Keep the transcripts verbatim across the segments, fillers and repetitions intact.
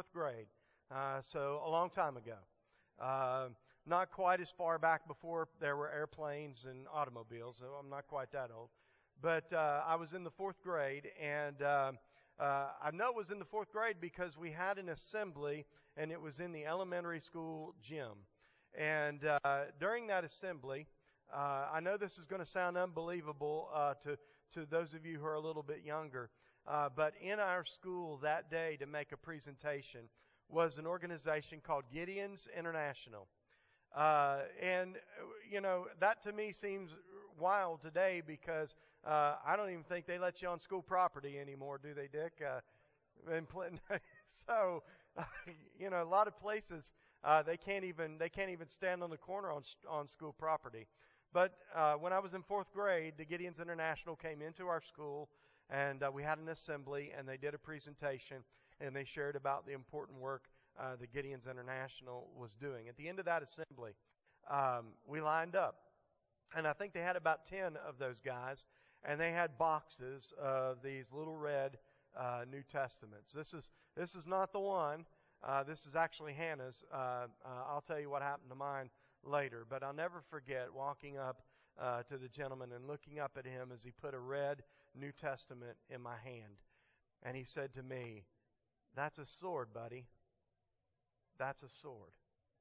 fourth grade, uh, so a long time ago. Uh, not quite as far back before there were airplanes and automobiles, so I'm not quite that old. But uh, I was in the fourth grade, and uh, uh, I know it was in the fourth grade because we had an assembly, and it was in the elementary school gym. And uh, during that assembly, uh, I know this is going to sound unbelievable uh, to, to those of you who are a little bit younger, uh, but in our school that day to make a presentation was an organization called Gideon's International. Uh, and, you know, that to me seems wild today because uh, I don't even think they let you on school property anymore, do they, Dick? Uh, in Clinton. So, uh, you know, a lot of places uh, they can't even they can't even stand on the corner on on school property. But uh, when I was in fourth grade, the Gideon's International came into our school, and uh, we had an assembly, and they did a presentation, and they shared about the important work Uh, the Gideon's International was doing. At the end of that assembly, um, we lined up. And I think they had about ten of those guys, and they had boxes of these little red uh, New Testaments. This is this is not the one. Uh, this is actually Hannah's. Uh, uh, I'll tell you what happened to mine later. But I'll never forget walking up uh, to the gentleman and looking up at him as he put a red New Testament in my hand. And he said to me, "That's a sword, buddy. That's a sword."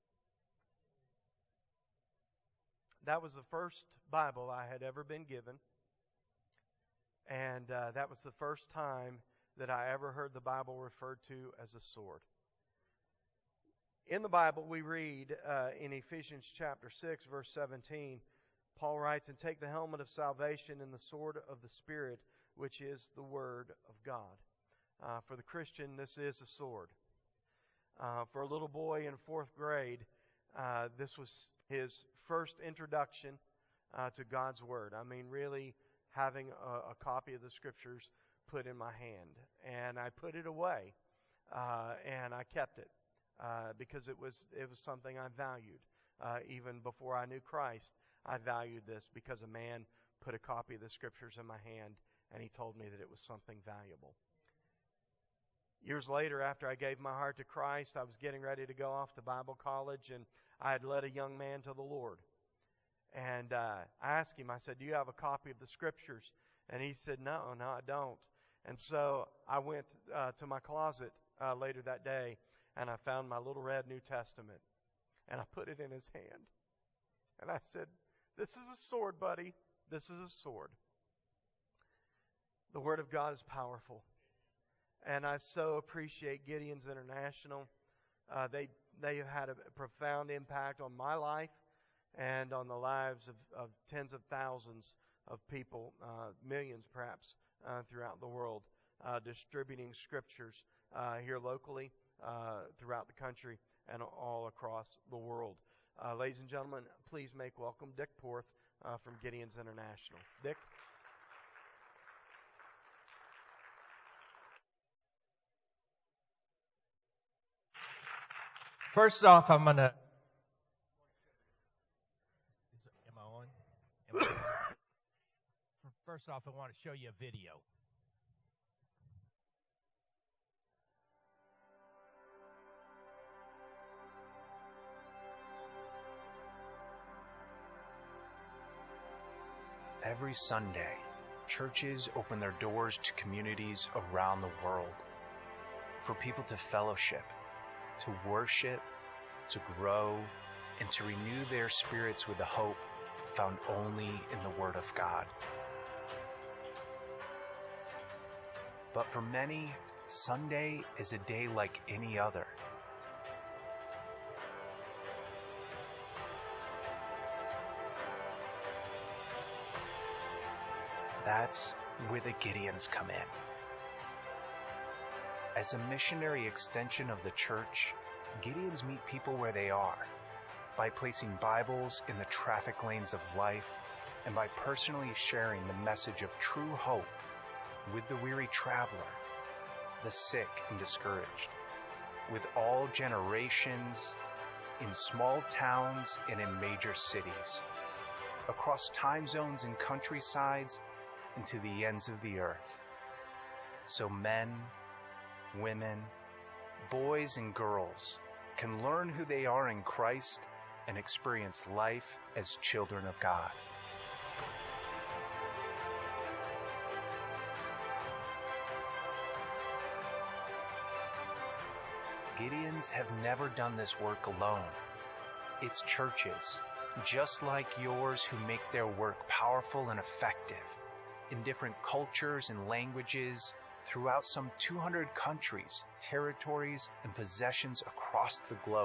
That was the first Bible I had ever been given. And uh, that was the first time that I ever heard the Bible referred to as a sword. In the Bible, we read uh, in Ephesians chapter six, verse seventeen, Paul writes, "And take the helmet of salvation and the sword of the Spirit, which is the Word of God." Uh, for the Christian, this is a sword. Uh, for a little boy in fourth grade, uh, this was his first introduction uh, to God's Word. I mean, really having a, a copy of the Scriptures put in my hand. And I put it away, uh, and I kept it uh, because it was it was something I valued. Uh, even before I knew Christ, I valued this because a man put a copy of the Scriptures in my hand, and he told me that it was something valuable. Years later, after I gave my heart to Christ, I was getting ready to go off to Bible college, and I had led a young man to the Lord. And uh, I asked him, I said, "Do you have a copy of the Scriptures?" And he said, no, no, I don't. And so I went uh, to my closet uh, later that day, and I found my little red New Testament, and I put it in his hand. And I said, "This is a sword, buddy. This is a sword." The Word of God is powerful. And I so appreciate Gideon's International. Uh, they they have had a profound impact on my life and on the lives of, of tens of thousands of people, uh, millions perhaps, uh, throughout the world, uh, distributing Scriptures uh, here locally, uh, throughout the country, and all across the world. Uh, ladies and gentlemen, please make welcome Dick Porth uh, from Gideon's International. Dick? First off, I'm going to... Am I on? Am I on? First off, I want to show you a video. Every Sunday, churches open their doors to communities around the world for people to fellowship, to worship, to grow, and to renew their spirits with the hope found only in the Word of God. But for many, Sunday is a day like any other. That's where the Gideons come in. As a missionary extension of the church, Gideons meet people where they are, by placing Bibles in the traffic lanes of life and by personally sharing the message of true hope with the weary traveler, the sick and discouraged, with all generations, in small towns and in major cities, across time zones and countrysides, and to the ends of the earth. So men, women, boys and girls can learn who they are in Christ and experience life as children of God. Gideons have never done this work alone. It's churches, just like yours, who make their work powerful and effective in different cultures and languages throughout some two hundred countries, territories, and possessions across the globe.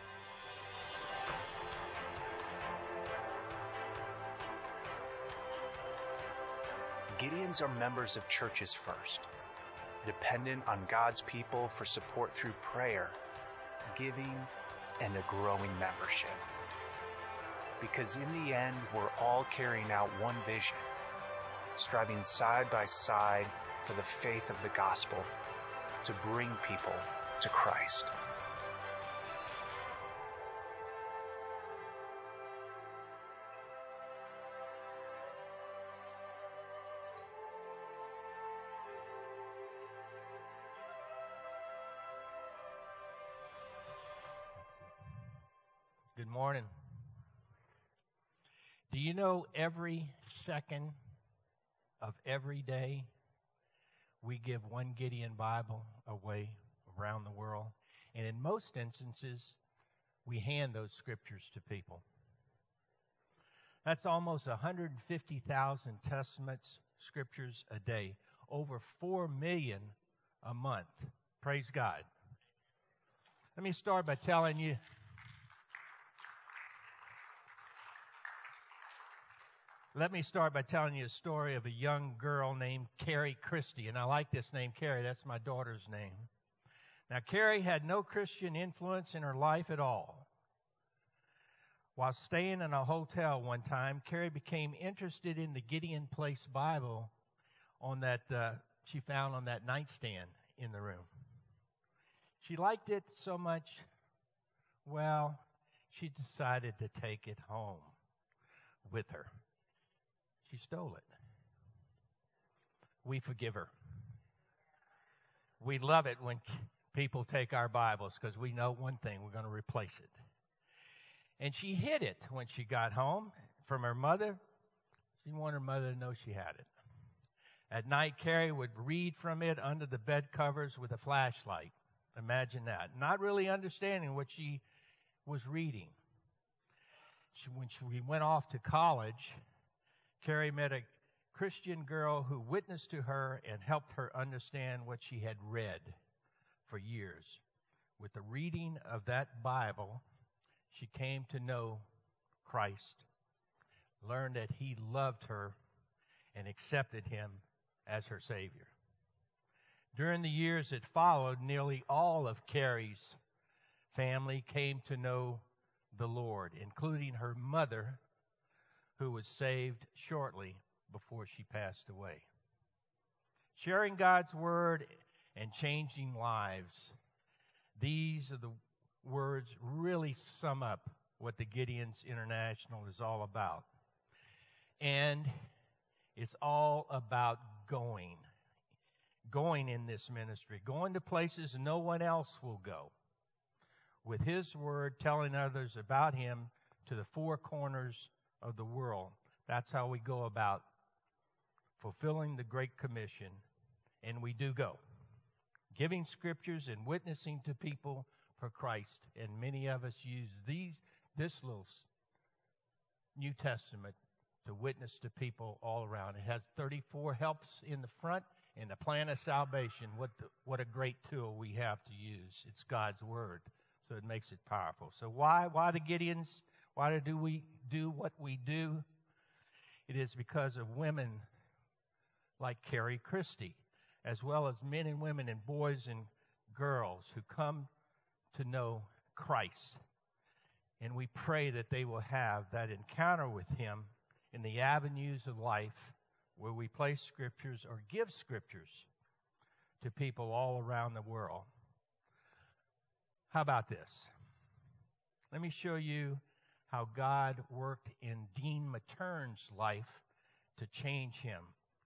Gideons are members of churches first, dependent on God's people for support through prayer, giving, and a growing membership. Because in the end, we're all carrying out one vision, striving side by side for the faith of the gospel to bring people to Christ. Good morning. Do you know every second of every day we give one Gideon Bible away around the world? And in most instances, we hand those scriptures to people. That's almost one hundred fifty thousand Testaments, scriptures a day. Over four million a month. Praise God. Let me start by telling you... Let me start by telling you a story of a young girl named Carrie Christie. And I like this name, Carrie. That's my daughter's name. Now, Carrie had no Christian influence in her life at all. While staying in a hotel one time, Carrie became interested in the Gideon Place Bible on that uh, she found on that nightstand in the room. She liked it so much, well, she decided to take it home with her. She stole it. We forgive her. We love it when people take our Bibles because we know one thing, we're going to replace it. And she hid it when she got home from her mother. She didn't want her mother to know she had it. At night, Carrie would read from it under the bed covers with a flashlight. Imagine that. Not really understanding what she was reading. She, when she went off to college, Carrie met a Christian girl who witnessed to her and helped her understand what she had read for years. With the reading of that Bible, she came to know Christ, learned that He loved her, and accepted Him as her Savior. During the years that followed, nearly all of Carrie's family came to know the Lord, including her mother, who was saved shortly before she passed away. Sharing God's Word and changing lives. These are the words really sum up what the Gideons International is all about. And it's all about going. Going in this ministry. Going to places no one else will go. With His Word, telling others about Him to the four corners of the world. That's how we go about fulfilling the Great Commission, and we do go. Giving scriptures and witnessing to people for Christ, and many of us use these this little New Testament to witness to people all around. It has thirty-four helps in the front and a plan of salvation. What the, what a great tool we have to use. It's God's Word, so it makes it powerful. So why why the Gideons? Why do we do what we do? It is because of women like Carrie Christie, as well as men and women and boys and girls who come to know Christ. And we pray that they will have that encounter with Him in the avenues of life where we place scriptures or give scriptures to people all around the world. How about this? Let me show you how God worked in Dean Matern's life to change him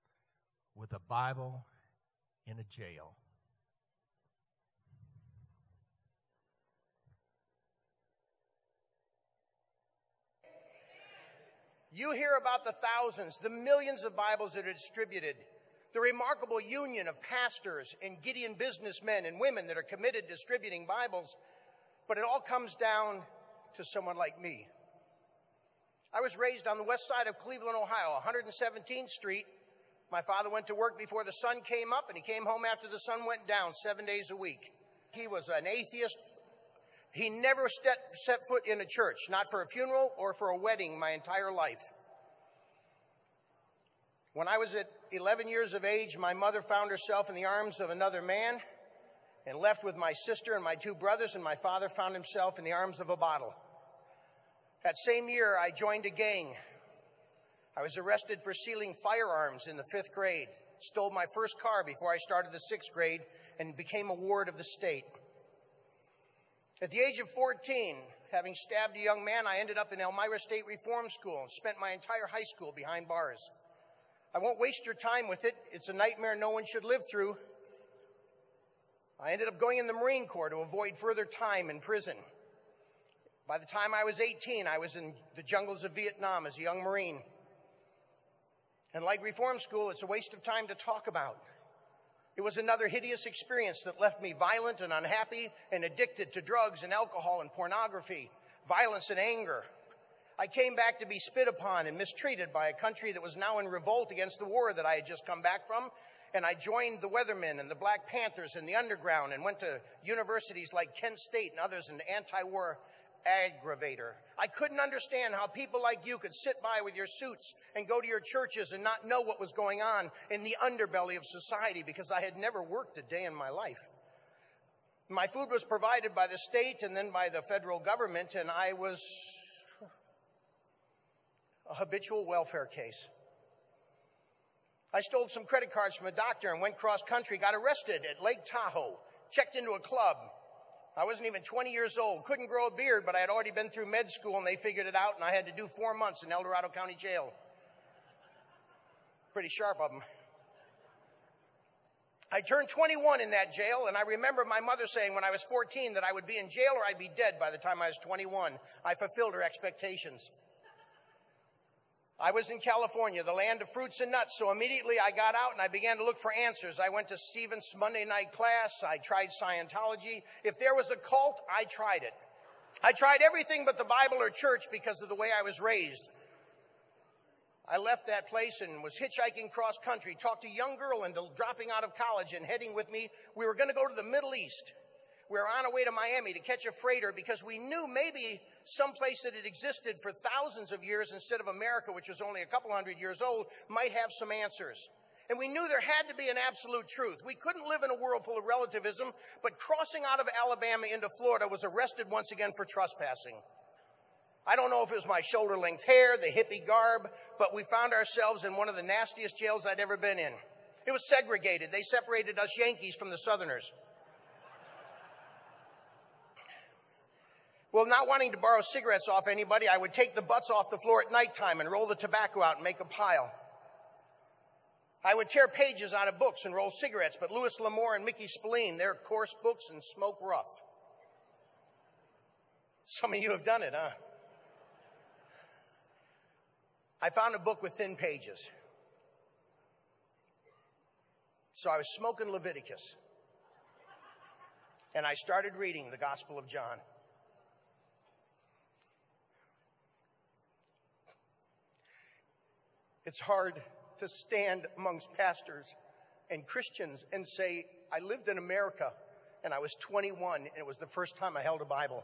with a Bible in a jail. You hear about the thousands, the millions of Bibles that are distributed, the remarkable union of pastors and Gideon businessmen and women that are committed to distributing Bibles, but it all comes down to someone like me. I was raised on the west side of Cleveland, Ohio, one hundred seventeenth Street. My father went to work before the sun came up, and he came home after the sun went down, seven days a week. He was an atheist. He never set, set foot in a church, not for a funeral or for a wedding my entire life. When I was at eleven years of age, my mother found herself in the arms of another man and left with my sister and my two brothers, and my father found himself in the arms of a bottle. That same year, I joined a gang. I was arrested for stealing firearms in the fifth grade, stole my first car before I started the sixth grade, and became a ward of the state. At the age of fourteen, having stabbed a young man, I ended up in Elmira State Reform School and spent my entire high school behind bars. I won't waste your time with it. It's a nightmare no one should live through. I ended up going in the Marine Corps to avoid further time in prison. By the time I was eighteen, I was in the jungles of Vietnam as a young Marine. And like Reform School, it's a waste of time to talk about. It was another hideous experience that left me violent and unhappy and addicted to drugs and alcohol and pornography, violence and anger. I came back to be spit upon and mistreated by a country that was now in revolt against the war that I had just come back from. And I joined the Weathermen and the Black Panthers and the Underground and went to universities like Kent State and others in the anti-war aggravator. I couldn't understand how people like you could sit by with your suits and go to your churches and not know what was going on in the underbelly of society, because I had never worked a day in my life. My food was provided by the state and then by the federal government, and I was a habitual welfare case. I stole some credit cards from a doctor and went cross-country, got arrested at Lake Tahoe, checked into a club. I wasn't even twenty years old, couldn't grow a beard, but I had already been through med school, and they figured it out, and I had to do four months in El Dorado County Jail. Pretty sharp of them. I turned twenty-one in that jail, and I remember my mother saying when I was fourteen that I would be in jail or I'd be dead by the time I was twenty-one. I fulfilled her expectations. I was in California, the land of fruits and nuts, so immediately I got out and I began to look for answers. I went to Stephen's Monday night class. I tried Scientology. If there was a cult, I tried it. I tried everything but the Bible or church because of the way I was raised. I left that place and was hitchhiking cross country, talked to a young girl into dropping out of college and heading with me. We were going to go to the Middle East. We were on our way to Miami to catch a freighter because we knew maybe someplace that had existed for thousands of years instead of America, which was only a couple hundred years old, might have some answers. And we knew there had to be an absolute truth. We couldn't live in a world full of relativism, but crossing out of Alabama into Florida was arrested once again for trespassing. I don't know if it was my shoulder-length hair, the hippie garb, but we found ourselves in one of the nastiest jails I'd ever been in. It was segregated. They separated us Yankees from the Southerners. Well, not wanting to borrow cigarettes off anybody, I would take the butts off the floor at nighttime and roll the tobacco out and make a pile. I would tear pages out of books and roll cigarettes, but Louis L'Amour and Mickey Spillane, they're coarse books and smoke rough. Some of you have done it, huh? I found a book with thin pages. So I was smoking Leviticus. And I started reading the Gospel of John. It's hard to stand amongst pastors and Christians and say, I lived in America and I was twenty-one and it was the first time I held a Bible.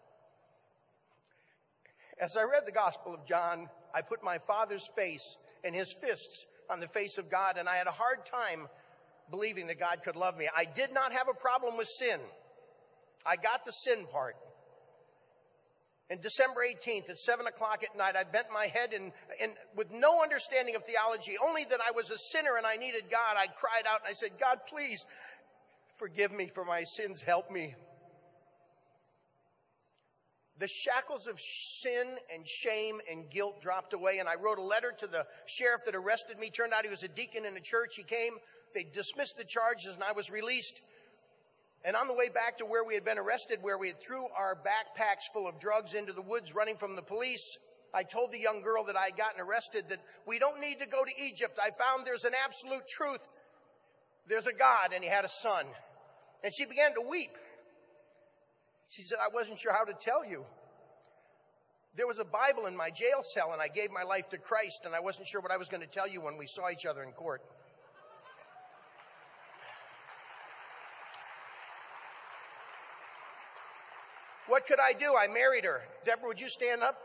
As I read the Gospel of John, I put my Father's face and his fists on the face of God, and I had a hard time believing that God could love me. I did not have a problem with sin. I got the sin part. And December eighteenth at seven o'clock at night, I bent my head and, and with no understanding of theology, only that I was a sinner and I needed God, I cried out and I said, God, please forgive me for my sins. Help me. The shackles of sin and shame and guilt dropped away, and I wrote a letter to the sheriff that arrested me. Turned out he was a deacon in a church. He came, they dismissed the charges, and I was released. And on the way back to where we had been arrested, where we had threw our backpacks full of drugs into the woods running from the police, I told the young girl that I had gotten arrested that we don't need to go to Egypt. I found there's an absolute truth. There's a God, and he had a son. And she began to weep. She said, I wasn't sure how to tell you. There was a Bible in my jail cell, and I gave my life to Christ, and I wasn't sure what I was going to tell you when we saw each other in court. What could I do? I married her. Deborah, would you stand up?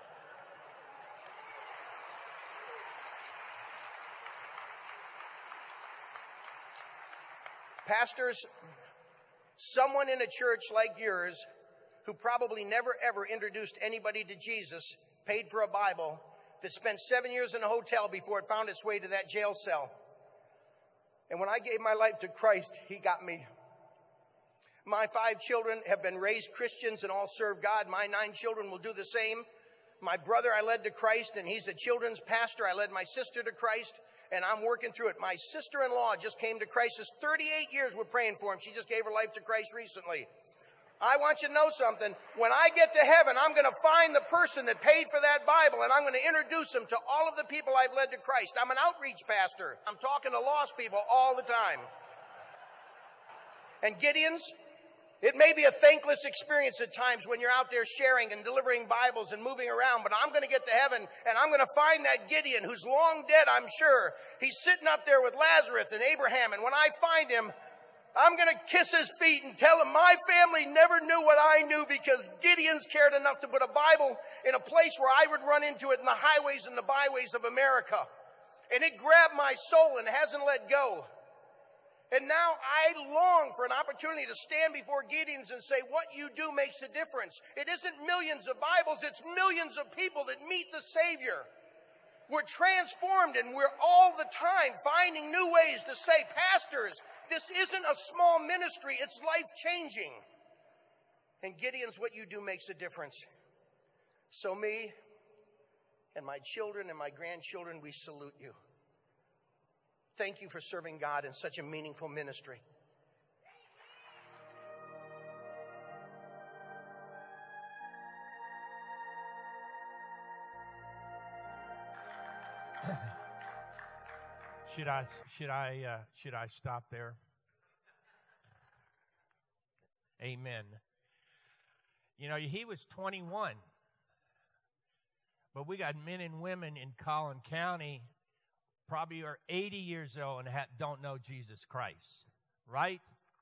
Pastors, someone in a church like yours who probably never ever introduced anybody to Jesus, paid for a Bible, that spent seven years in a hotel before it found its way to that jail cell. And when I gave my life to Christ, he got me. My five children have been raised Christians and all serve God. My nine children will do the same. My brother I led to Christ, and he's a children's pastor. I led my sister to Christ, and I'm working through it. My sister-in-law just came to Christ. It's thirty-eight years we're praying for him. She just gave her life to Christ recently. I want you to know something. When I get to heaven, I'm going to find the person that paid for that Bible, and I'm going to introduce them to all of the people I've led to Christ. I'm an outreach pastor. I'm talking to lost people all the time. And Gideons, it may be a thankless experience at times when you're out there sharing and delivering Bibles and moving around, but I'm going to get to heaven, and I'm going to find that Gideon who's long dead, I'm sure. He's sitting up there with Lazarus and Abraham, and when I find him, I'm going to kiss his feet and tell him my family never knew what I knew because Gideons cared enough to put a Bible in a place where I would run into it in the highways and the byways of America. And it grabbed my soul and hasn't let go. And now I long for an opportunity to stand before Gideons and say, what you do makes a difference. It isn't millions of Bibles, it's millions of people that meet the Savior. We're transformed, and we're all the time finding new ways to say, pastors, this isn't a small ministry, it's life-changing. And Gideons, what you do makes a difference. So me and my children and my grandchildren, we salute you. Thank you for serving God in such a meaningful ministry. Should I should I uh, should I stop there? Amen. You know, he was twenty-one, but we got men and women in Collin County, probably are eighty years old and ha- don't know Jesus Christ, right?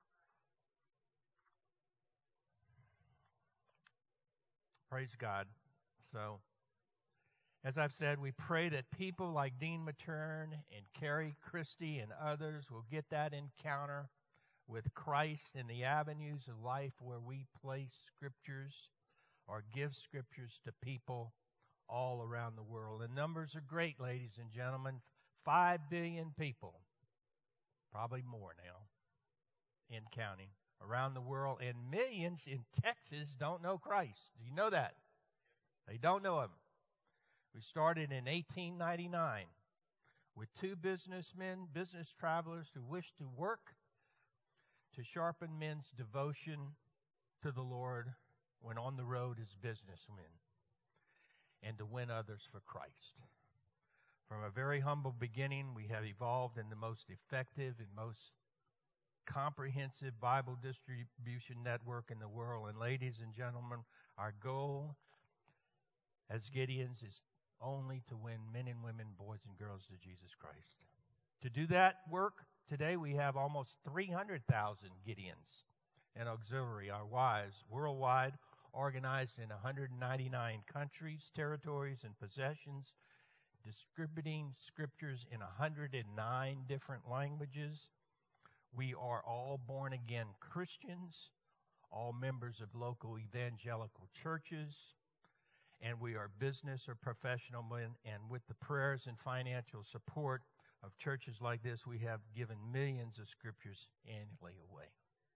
Praise God. So, as I've said, we pray that people like Dean Matern and Carrie Christie and others will get that encounter with Christ in the avenues of life where we place scriptures or give scriptures to people all around the world. The numbers are great, ladies and gentlemen. Five billion people, probably more now, in counting, around the world. And millions in Texas don't know Christ. Do you know that? They don't know him. We started in eighteen ninety-nine with two businessmen, business travelers who wished to work to sharpen men's devotion to the Lord when on the road as businessmen and to win others for Christ. From a very humble beginning, we have evolved in the most effective and most comprehensive Bible distribution network in the world. And ladies and gentlemen, our goal as Gideons is only to win men and women, boys and girls to Jesus Christ. To do that work, today we have almost three hundred thousand Gideons and auxiliary, our wives, worldwide, organized in one hundred ninety-nine countries, territories, and possessions, distributing scriptures in one hundred nine different languages. We are all born-again Christians, all members of local evangelical churches, and we are business or professional men, and with the prayers and financial support of churches like this, we have given millions of scriptures annually away.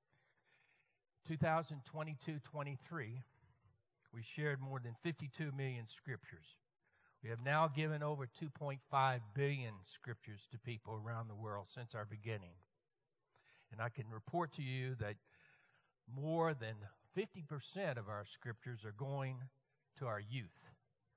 twenty twenty-two twenty-three, we shared more than fifty-two million scriptures. We have now given over two point five billion scriptures to people around the world since our beginning. And I can report to you that more than fifty percent of our scriptures are going to our youth,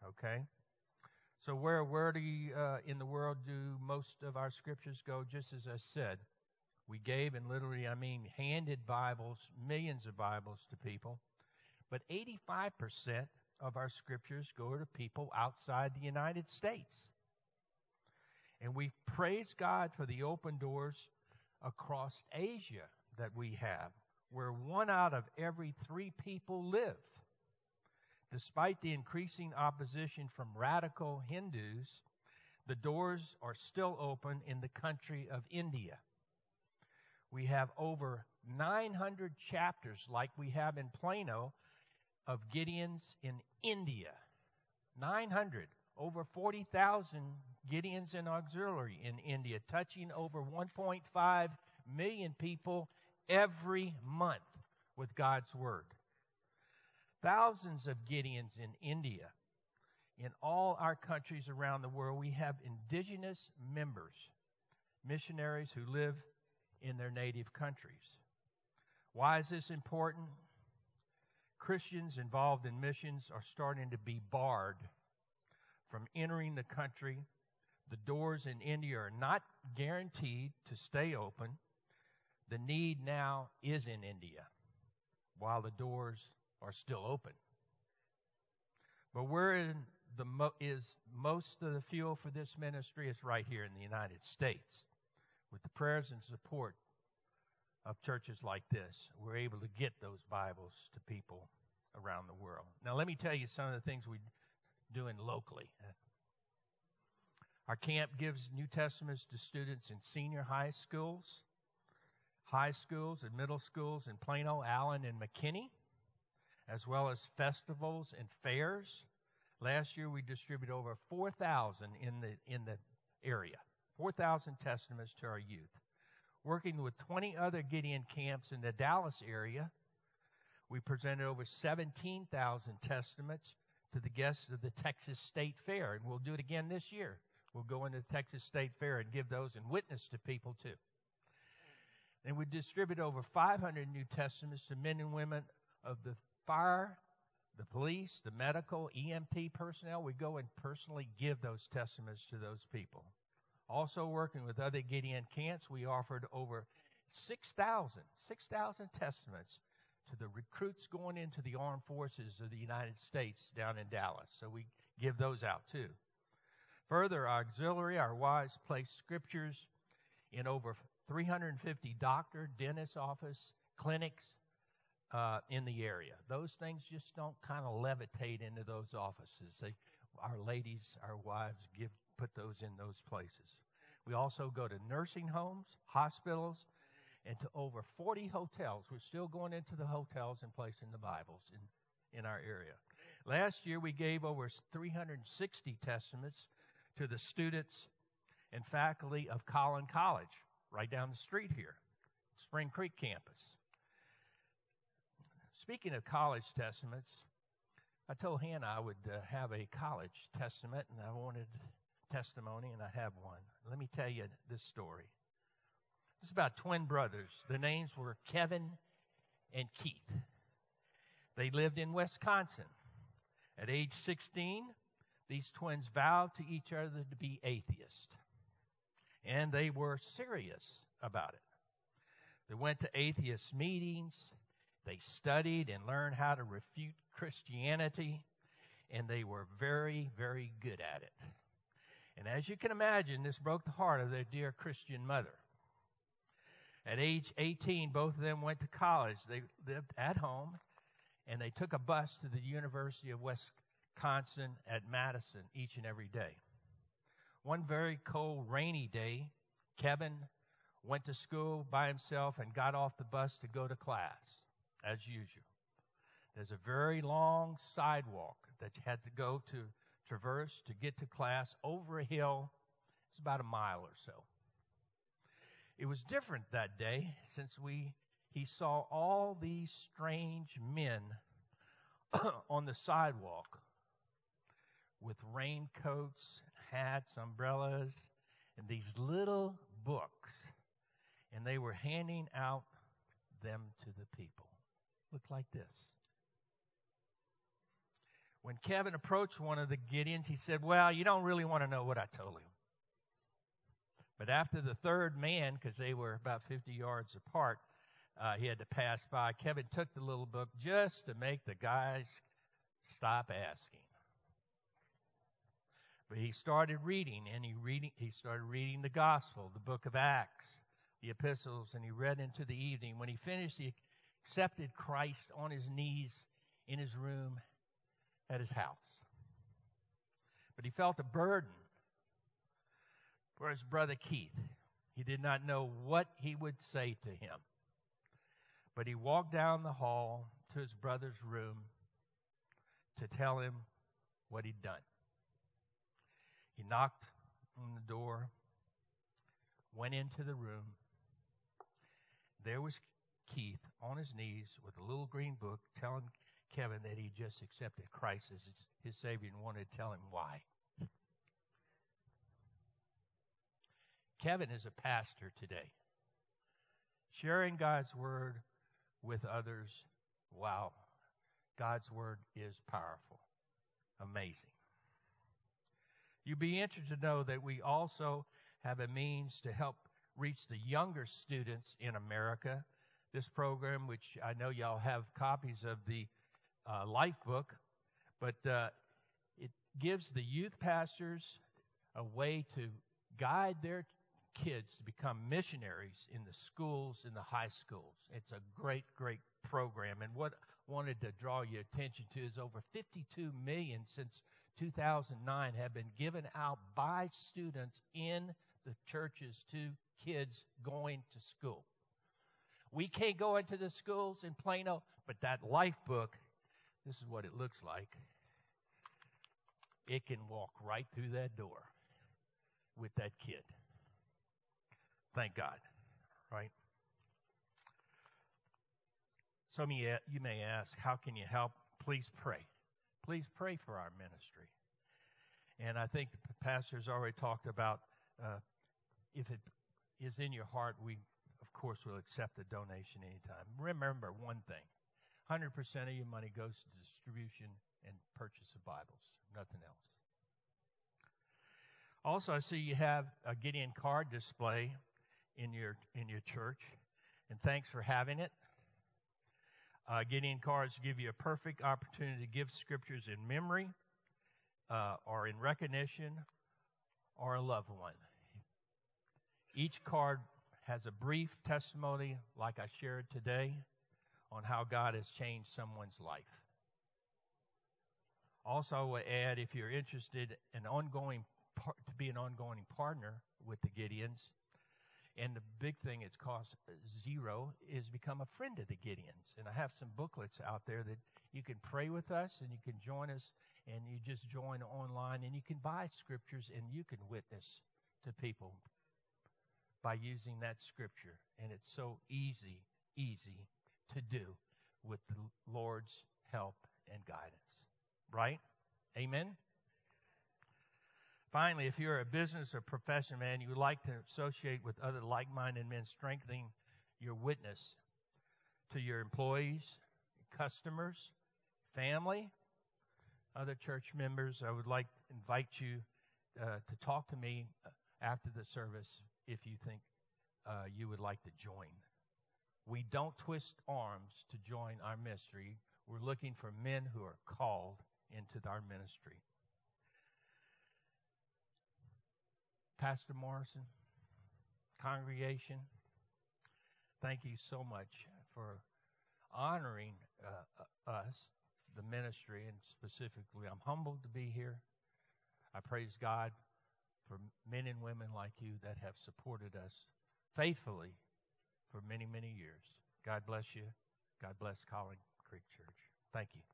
Okay? So where where do you, uh, in the world do most of our scriptures go? Just as I said, we gave, and literally I mean handed Bibles, millions of Bibles to people. But eighty-five percent of our scriptures go to people outside the United States. And we praise God for the open doors across Asia that we have, where one out of every three people live. Despite the increasing opposition from radical Hindus, the doors are still open in the country of India. We have over nine hundred chapters, like we have in Plano, of Gideons in India. nine hundred. Over forty thousand Gideons in auxiliary in India, touching over one point five million people every month with God's Word. Thousands of Gideons in India. In all our countries around the world, we have indigenous members, missionaries who live in their native countries. Why is this important? Christians involved in missions are starting to be barred from entering the country. The doors in India are not guaranteed to stay open. The need now is in India, while the doors are still open. But where in the mo- is most of the fuel for this ministry is right here in the United States. With the prayers and support of churches like this, we're able to get those Bibles to people around the world. Now, let me tell you some of the things we're doing locally. Our camp gives New Testaments to students in senior high schools, high schools and middle schools in Plano, Allen, and McKinney, as well as festivals and fairs. Last year, we distributed over four thousand in the in the area, four thousand Testaments to our youth. Working with twenty other Gideon camps in the Dallas area, we presented over seventeen thousand Testaments to the guests of the Texas State Fair, and we'll do it again this year. We'll go into the Texas State Fair and give those and witness to people too. And we distribute over five hundred New Testaments to men and women of the fire, the police, the medical, E M T personnel. We go and personally give those Testaments to those people. Also working with other Gideon camps, we offered over six thousand, six thousand Testaments to the recruits going into the armed forces of the United States down in Dallas. So we give those out too. Further, our auxiliary, our wives, place scriptures in over three hundred fifty doctor, dentist office, clinics uh, in the area. Those things just don't kind of levitate into those offices. They, our ladies, our wives, give put those in those places. We also go to nursing homes, hospitals, and to over forty hotels. We're still going into the hotels and placing the Bibles in, in our area. Last year, we gave over three hundred sixty Testaments to the students and faculty of Collin College, right down the street here, Spring Creek campus. Speaking of college testaments, I told Hannah I would uh, have a college testament, and I wanted testimony, and I have one. Let me tell you this story. It's about twin brothers. Their names were Kevin and Keith. They lived in Wisconsin. At age sixteen, these twins vowed to each other to be atheists. And they were serious about it. They went to atheist meetings. They studied and learned how to refute Christianity. And they were very, very good at it. And as you can imagine, this broke the heart of their dear Christian mother. At age eighteen, both of them went to college. They lived at home, and they took a bus to the University of Wisconsin at Madison each and every day. One very cold, rainy day, Kevin went to school by himself and got off the bus to go to class, as usual. There's a very long sidewalk that you had to go to traverse to get to class over a hill. It's about a mile or so. It was different that day since we he saw all these strange men on the sidewalk with raincoats, hats, umbrellas, and these little books. And they were handing out them to the people. Looked like this. When Kevin approached one of the Gideons, he said, well, you don't really want to know what I told him. But after the third man, because they were about fifty yards apart, uh, he had to pass by, Kevin took the little book just to make the guys stop asking. But he started reading, and he reading he started reading the gospel, the book of Acts, the epistles, and he read into the evening. When he finished, he accepted Christ on his knees in his room at his house. But he felt a burden for his brother Keith. He did not know what he would say to him. But he walked down the hall to his brother's room to tell him what he'd done. He knocked on the door, went into the room. There was Keith on his knees with a little green book telling Kevin that he just accepted Christ as his, his Savior and wanted to tell him why. Kevin is a pastor today, sharing God's Word with others. Wow, God's Word is powerful, amazing. You'd be interested to know that we also have a means to help reach the younger students in America. This program, which I know y'all have copies of the uh, Life book, but uh, it gives the youth pastors a way to guide their kids to become missionaries in the schools, in the high schools. It's a great, great program. And what I wanted to draw your attention to is over fifty-two million since two thousand nine have been given out by students in the churches to kids going to school. We can't go into the schools in Plano, but that Life book, this is what it looks like. It can walk right through that door with that kid. Thank God, right? Some of you, you may ask, how can you help? Please pray. Please pray for our ministry. And I think the pastor's already talked about uh, if it is in your heart, we, of course, will accept a donation anytime. Remember one thing. one hundred percent of your money goes to distribution and purchase of Bibles, nothing else. Also, I see you have a Gideon card display in your in your church, and thanks for having it. Uh, Gideon cards give you a perfect opportunity to give scriptures in memory, uh, or in recognition, or a loved one. Each card has a brief testimony, like I shared today, on how God has changed someone's life. Also, I would add, if you're interested in ongoing par- to be an ongoing partner with the Gideons, and the big thing it's cost zero is become a friend of the Gideons. And I have some booklets out there that you can pray with us, and you can join us, and you just join online, and you can buy scriptures, and you can witness to people by using that scripture. And it's so easy, easy to do with the Lord's help and guidance. Right? Amen? Finally, if you're a business or profession man, you would like to associate with other like-minded men, strengthening your witness to your employees, customers, family, other church members, I would like to invite you uh, to talk to me after the service if you think uh, you would like to join. We don't twist arms to join our ministry. We're looking for men who are called into our ministry. Pastor Morrison, congregation, thank you so much for honoring uh, us, the ministry, and specifically, I'm humbled to be here. I praise God for men and women like you that have supported us faithfully for many, many years. God bless you. God bless Collin Creek Church. Thank you.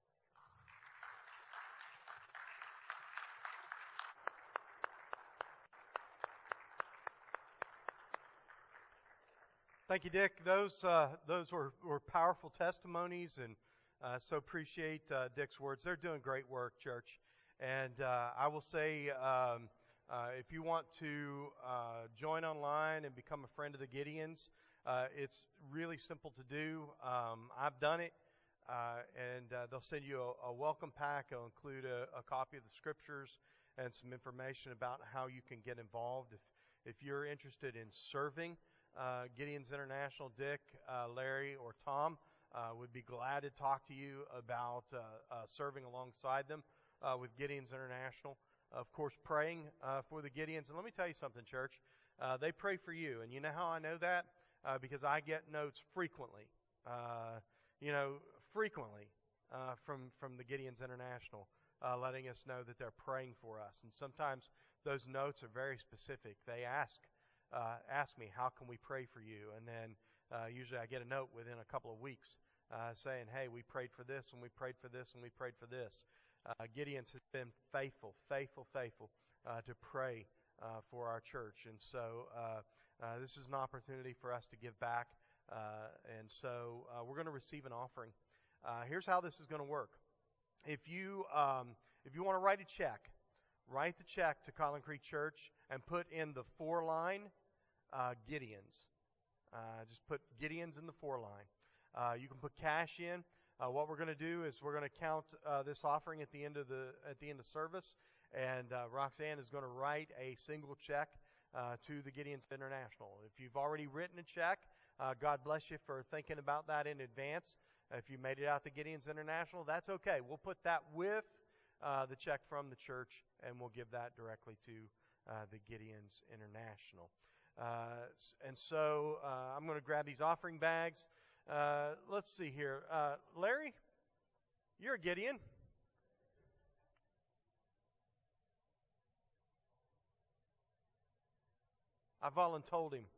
Thank you, Dick. Those uh, those were, were powerful testimonies, and uh, so appreciate uh, Dick's words. They're doing great work, church. And uh, I will say, um, uh, if you want to uh, join online and become a friend of the Gideons, uh, it's really simple to do. Um, I've done it. Uh, and uh, they'll send you a, a welcome pack. It'll include a, a copy of the scriptures and some information about how you can get involved. If if you're interested in serving uh, Gideon's International, Dick, uh, Larry, or Tom uh, would be glad to talk to you about uh, uh, serving alongside them uh, with Gideon's International. Of course, praying uh, for the Gideons. And let me tell you something, church. Uh, they pray for you. And you know how I know that? Uh, because I get notes frequently. Uh, you know, frequently uh, from, from the Gideons International, uh, letting us know that they're praying for us. And sometimes those notes are very specific. They ask uh, ask me, how can we pray for you? And then uh, usually I get a note within a couple of weeks uh, saying, hey, we prayed for this, and we prayed for this, and we prayed for this. Uh, Gideon's has been faithful, faithful, faithful uh, to pray uh, for our church. And so uh, uh, this is an opportunity for us to give back. Uh, and so uh, we're going to receive an offering. Uh, here's how this is going to work. If you um, if you want to write a check, write the check to Collin Creek Church and put in the four line uh, Gideons. Uh, just put Gideons in the four line. Uh, you can put cash in. Uh, what we're going to do is we're going to count uh, this offering at the end of the at the end of service, and uh, Roxanne is going to write a single check uh, to the Gideons International. If you've already written a check, uh, God bless you for thinking about that in advance. If you made it out to Gideons International, that's okay. We'll put that with uh, the check from the church, and we'll give that directly to uh, the Gideons International. Uh, and so uh, I'm going to grab these offering bags. Uh, let's see here. Uh, Larry, you're a Gideon. I voluntold him.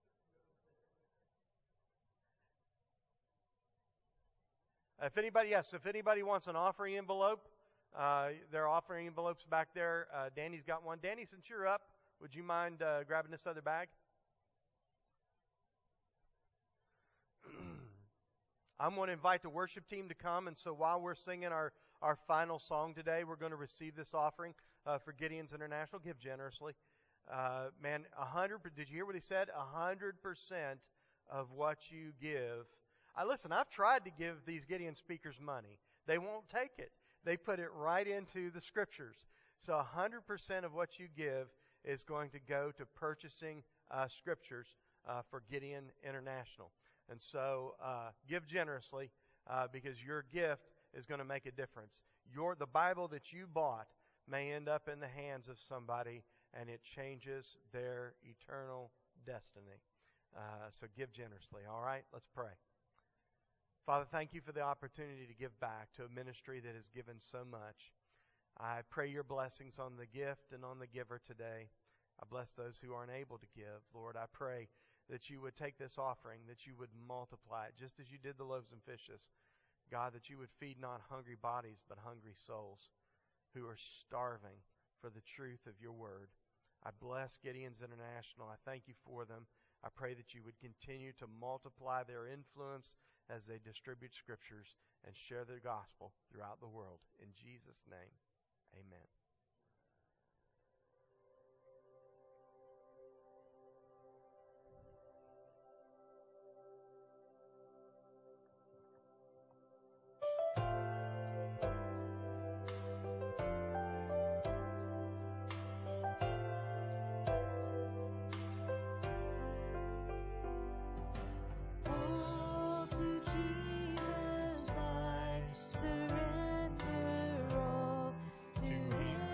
If anybody, yes, if anybody wants an offering envelope, uh, there are offering envelopes back there. Uh, Danny's got one. Danny, since you're up, would you mind uh, grabbing this other bag? I'm going to invite the worship team to come, and so while we're singing our, our final song today, we're going to receive this offering uh, for Gideons International. Give generously. Uh, man, a hundred. Did you hear what he said? A hundred percent of what you give. I listen. I've tried to give these Gideon speakers money. They won't take it. They put it right into the scriptures. So a hundred percent of what you give is going to go to purchasing uh, scriptures uh, for Gideon International. And so uh, give generously uh, because your gift is going to make a difference. Your the Bible that you bought may end up in the hands of somebody, and it changes their eternal destiny. Uh, so give generously. All right, let's pray. Father, thank you for the opportunity to give back to a ministry that has given so much. I pray your blessings on the gift and on the giver today. I bless those who aren't able to give. Lord, I pray that you would take this offering, that you would multiply it, just as you did the loaves and fishes. God, that you would feed not hungry bodies, but hungry souls who are starving for the truth of your word. I bless Gideons International. I thank you for them. I pray that you would continue to multiply their influence as they distribute scriptures and share their gospel throughout the world. In Jesus' name, amen. To him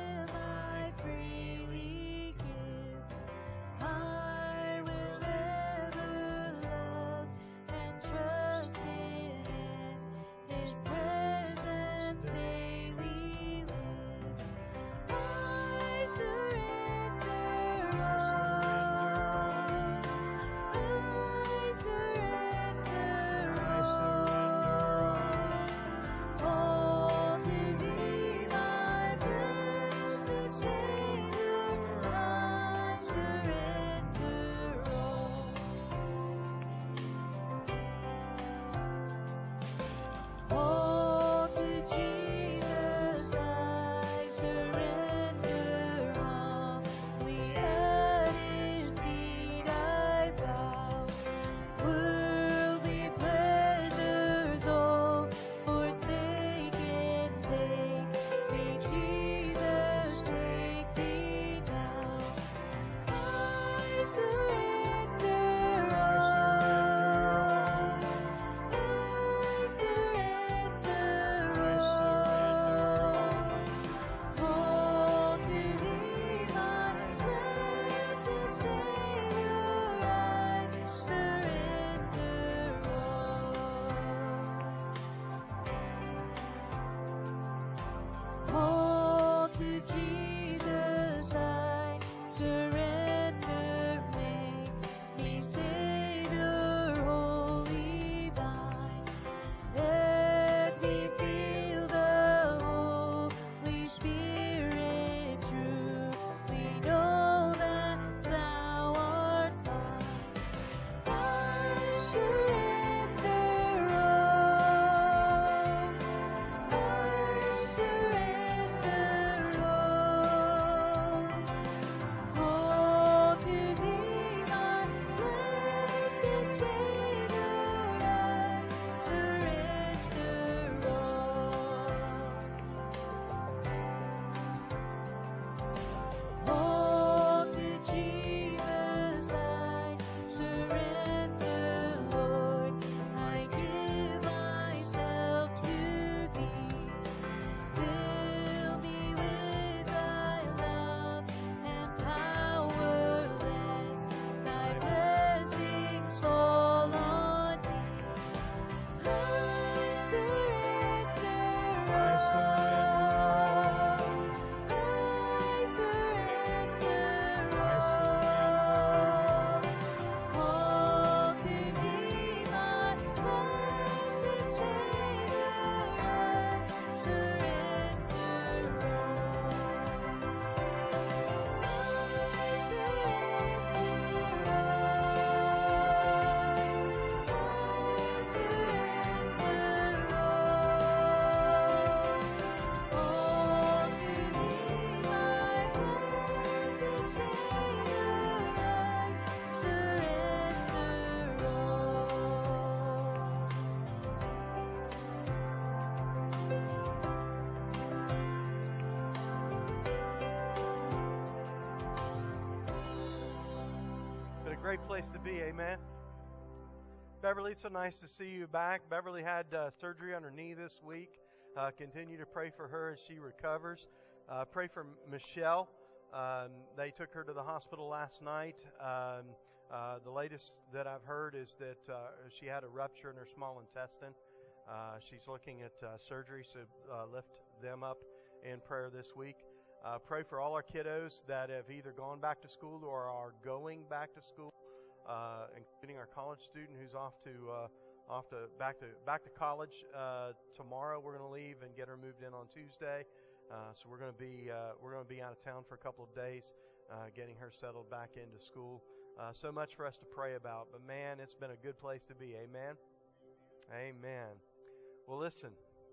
Great place to be, amen. Beverly, it's so nice to see you back. Beverly had uh, surgery on her knee this week. Uh, continue to pray for her as she recovers. Uh, pray for Michelle. Um, they took her to the hospital last night. Um, uh, the latest that I've heard is that uh, she had a rupture in her small intestine. Uh, she's looking at uh, surgery, so uh, lift them up in prayer this week. Uh, pray for all our kiddos that have either gone back to school or are going back to school, uh, including our college student who's off to uh, off to back to back to college uh, tomorrow. We're going to leave and get her moved in on Tuesday, uh, so we're going to be uh, we're going to be out of town for a couple of days, uh, getting her settled back into school. Uh, so much for us to pray about, but man, it's been a good place to be. Amen. Amen. Well, listen.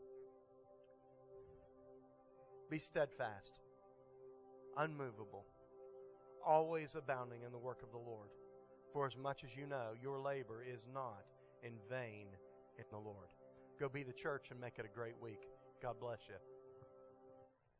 Be steadfast, unmovable, always abounding in the work of the Lord. For as much as you know, your labor is not in vain in the Lord. Go be the church and make it a great week. God bless you.